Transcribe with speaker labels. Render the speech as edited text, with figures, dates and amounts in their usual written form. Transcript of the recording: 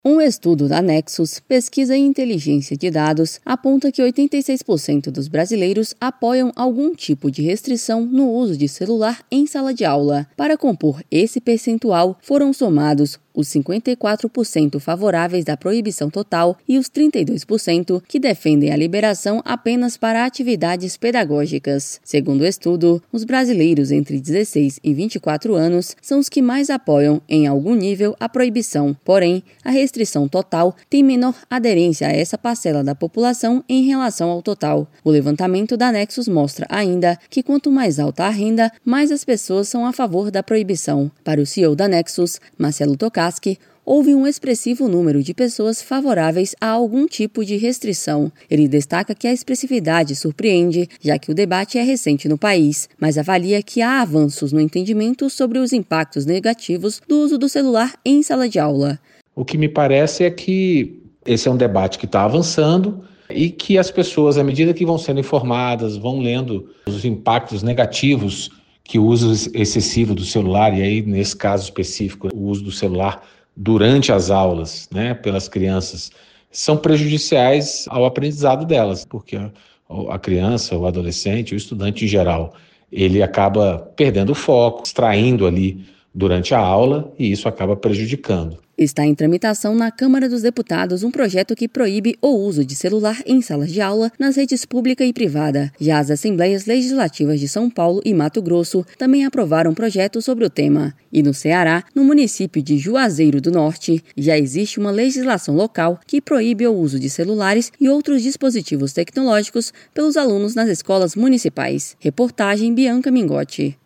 Speaker 1: Um estudo da Nexus, Pesquisa em Inteligência de Dados, aponta que 86% dos brasileiros apoiam algum tipo de restrição no uso de celular em sala de aula. Para compor esse percentual, foram somados os 54% favoráveis da proibição total e os 32% que defendem a liberação apenas para atividades pedagógicas. Segundo o estudo, os brasileiros entre 16 e 24 anos são os que mais apoiam, em algum nível, a proibição. Porém, a restrição total tem menor aderência a essa parcela da população em relação ao total. O levantamento da Nexus mostra ainda que quanto mais alta a renda, mais as pessoas são a favor da proibição. Para o CEO da Nexus, Marcelo Tocaski, houve um expressivo número de pessoas favoráveis a algum tipo de restrição. Ele destaca que a expressividade surpreende, já que o debate é recente no país, mas avalia que há avanços no entendimento sobre os impactos negativos do uso do celular em sala de aula.
Speaker 2: O que me parece é que esse é um debate que está avançando e que as pessoas, à medida que vão sendo informadas, vão lendo os impactos negativos que o uso excessivo do celular, e aí nesse caso específico, o uso do celular durante as aulas, pelas crianças, são prejudiciais ao aprendizado delas, porque a criança, o adolescente, o estudante em geral, ele acaba perdendo o foco, distraindo ali durante a aula e isso acaba prejudicando.
Speaker 1: Está em tramitação na Câmara dos Deputados um projeto que proíbe o uso de celular em salas de aula nas redes pública e privada. Já as Assembleias Legislativas de São Paulo e Mato Grosso também aprovaram projetos sobre o tema. E no Ceará, no município de Juazeiro do Norte, já existe uma legislação local que proíbe o uso de celulares e outros dispositivos tecnológicos pelos alunos nas escolas municipais. Reportagem Bianca Mingotti.